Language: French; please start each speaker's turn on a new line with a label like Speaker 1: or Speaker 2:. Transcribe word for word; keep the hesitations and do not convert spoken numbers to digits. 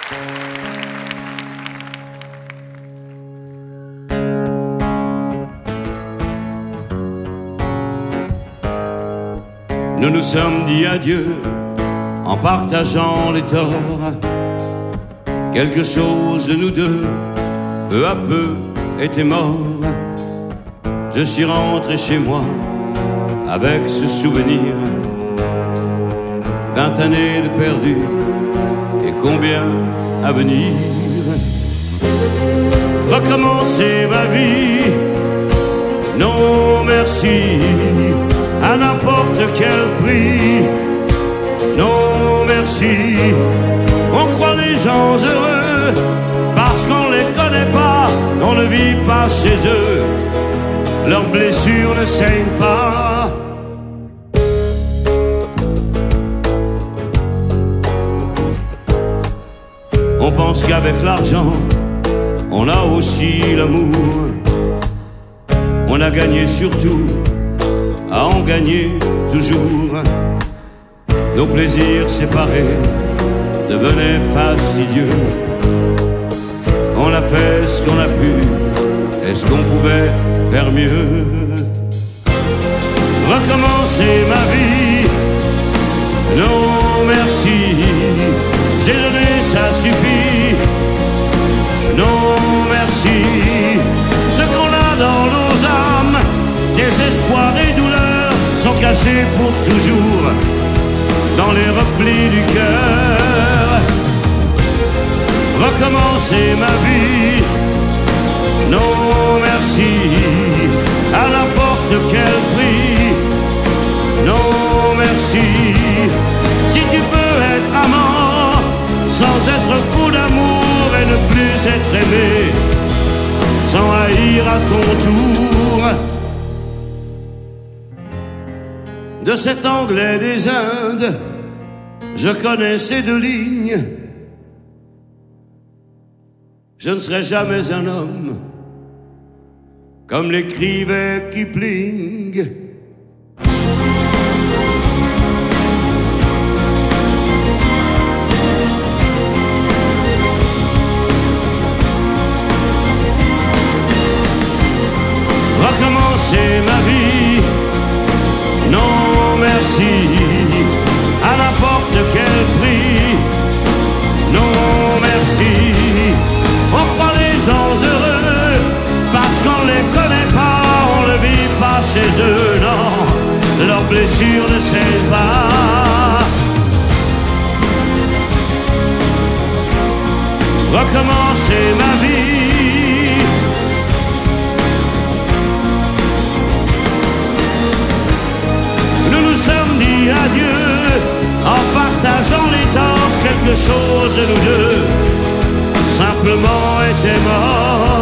Speaker 1: Nous nous sommes dit adieu en partageant les torts. Quelque chose de nous deux, peu à peu, était mort. Je suis rentré chez moi avec ce souvenir. Vingt années de perdu et combien à venir. Recommencer ma vie, non merci, à n'importe quel prix, non merci. On croit les gens heureux parce qu'on les connaît pas, on ne vit pas chez eux, leurs blessures ne saignent pas. On pense qu'avec l'argent, on a aussi l'amour. On a gagné surtout à en gagner toujours. Nos plaisirs séparés devenaient fastidieux. On a fait ce qu'on a pu, est-ce qu'on pouvait faire mieux? Recommencer ma vie, non merci, j'ai donné, ça suffit, non merci. Ce qu'on a dans nos âmes, désespoir et douleur, sont cachés pour toujours dans les replis du cœur. Recommencer ma vie, non merci, à n'importe quel prix, non merci. Si tu peux être amant sans être fou d'amour et ne plus être aimé, sans haïr à ton tour. De cet Anglais des Indes, je connais ces deux lignes. Je ne serai jamais un homme comme l'écrivait Kipling. Recommencer ma vie, non merci, à n'importe quel prix, non merci. On croit les gens heureux parce qu'on les connaît pas, on ne vit pas chez eux, non, leurs blessures ne saignent pas. Recommencer ma vie, nous nous sommes dit adieu en partageant les temps, quelque chose nous deux simplement était mort.